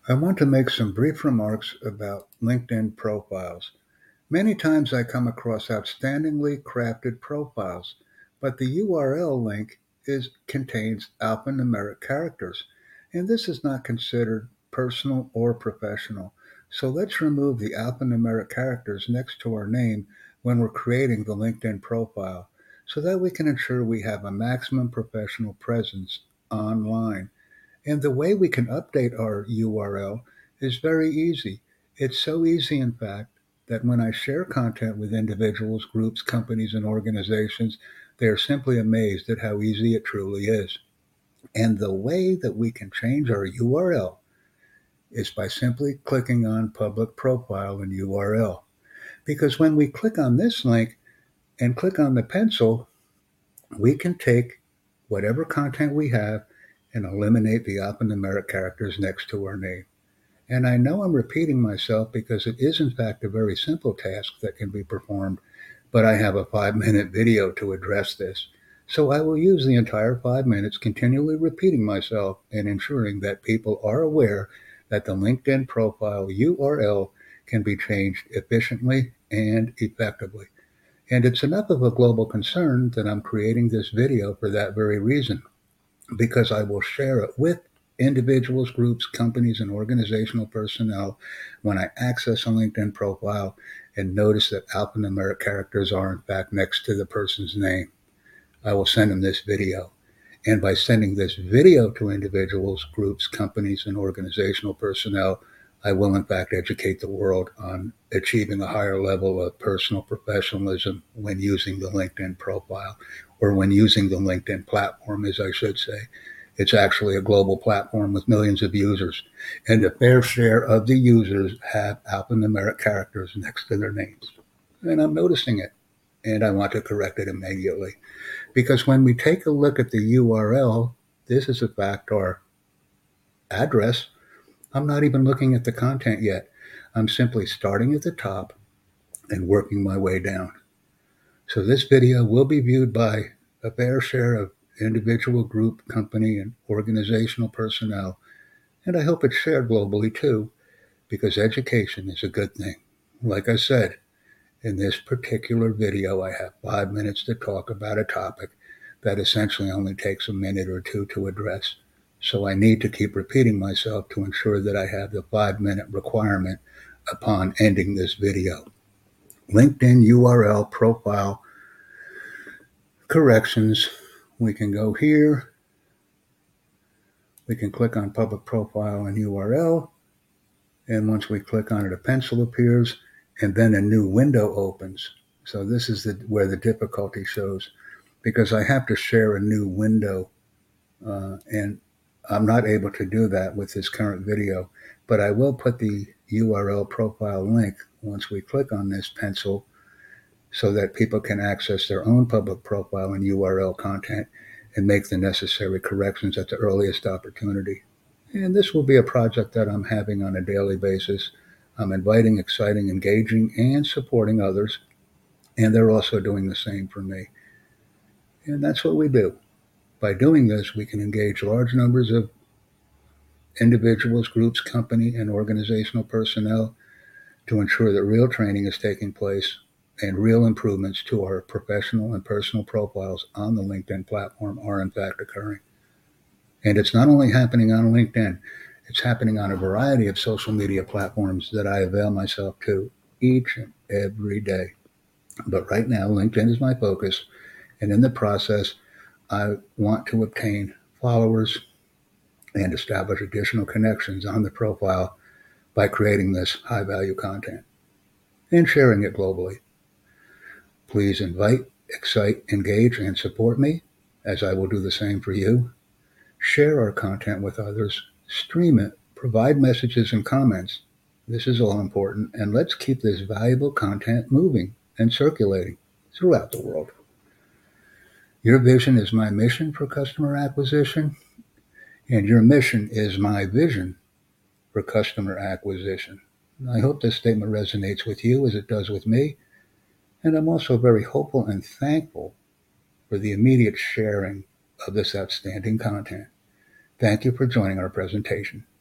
I want to make some brief remarks about LinkedIn profiles. Many times I come across outstandingly crafted profiles, but the URL link contains alphanumeric characters, and this is not considered personal or professional. So let's remove the alphanumeric characters next to our name when we're creating the LinkedIn profile so that we can ensure we have a maximum professional presence online. And the way we can update our URL is very easy. It's so easy, in fact, that when I share content with individuals, groups, companies, and organizations, they are simply amazed at how easy it truly is. And the way that we can change our URL is by simply clicking on Public Profile and URL. Because when we click on this link and click on the pencil, we can take whatever content we have and eliminate the alphanumeric characters next to our name. And I know I'm repeating myself because it is, in fact, a very simple task that can be performed, but I have a 5-minute video to address this. So I will use the entire 5 minutes continually repeating myself and ensuring that people are aware that the LinkedIn profile URL can be changed efficiently and effectively. And it's enough of a global concern that I'm creating this video for that very reason, because I will share it with individuals, groups, companies, and organizational personnel when I access a LinkedIn profile and notice that alphanumeric characters are in fact next to the person's name. I will send them this video. And by sending this video to individuals, groups, companies, and organizational personnel, I will in fact educate the world on achieving a higher level of personal professionalism when using the LinkedIn profile, or when using the LinkedIn platform, as I should say. It's actually a global platform with millions of users, and a fair share of the users have alphanumeric characters next to their names. And I'm noticing it, and I want to correct it immediately. Because when we take a look at the URL, this is in fact our address. I'm not even looking at the content yet. I'm simply starting at the top and working my way down. So this video will be viewed by a fair share of individual, group, company, and organizational personnel, and I hope it's shared globally too, because education is a good thing. Like I said, in this particular video, I have 5 minutes to talk about a topic that essentially only takes a minute or two to address. So I need to keep repeating myself to ensure that I have the 5-minute requirement upon ending this video. LinkedIn URL profile corrections. We can go here. We can click on public profile and URL. And once we click on it, a pencil appears and then a new window opens. So this is where the difficulty shows, because I have to share a new window, and I'm not able to do that with this current video, but I will put the URL profile link once we click on this pencil so that people can access their own public profile and URL content and make the necessary corrections at the earliest opportunity. And this will be a project that I'm having on a daily basis. I'm inviting, exciting, engaging, and supporting others, and they're also doing the same for me. And that's what we do. By doing this, we can engage large numbers of individuals, groups, company, and organizational personnel to ensure that real training is taking place and real improvements to our professional and personal profiles on the LinkedIn platform are in fact occurring. And it's not only happening on LinkedIn, it's happening on a variety of social media platforms that I avail myself to each and every day. But right now, LinkedIn is my focus. And in the process, I want to obtain followers and establish additional connections on the profile by creating this high value content and sharing it globally. Please invite, excite, engage, and support me, as I will do the same for you. Share our content with others, stream it, provide messages and comments. This is all important, and let's keep this valuable content moving and circulating throughout the world. Your vision is my mission for customer acquisition, and your mission is my vision for customer acquisition. I hope this statement resonates with you as it does with me, and I'm also very hopeful and thankful for the immediate sharing of this outstanding content. Thank you for joining our presentation.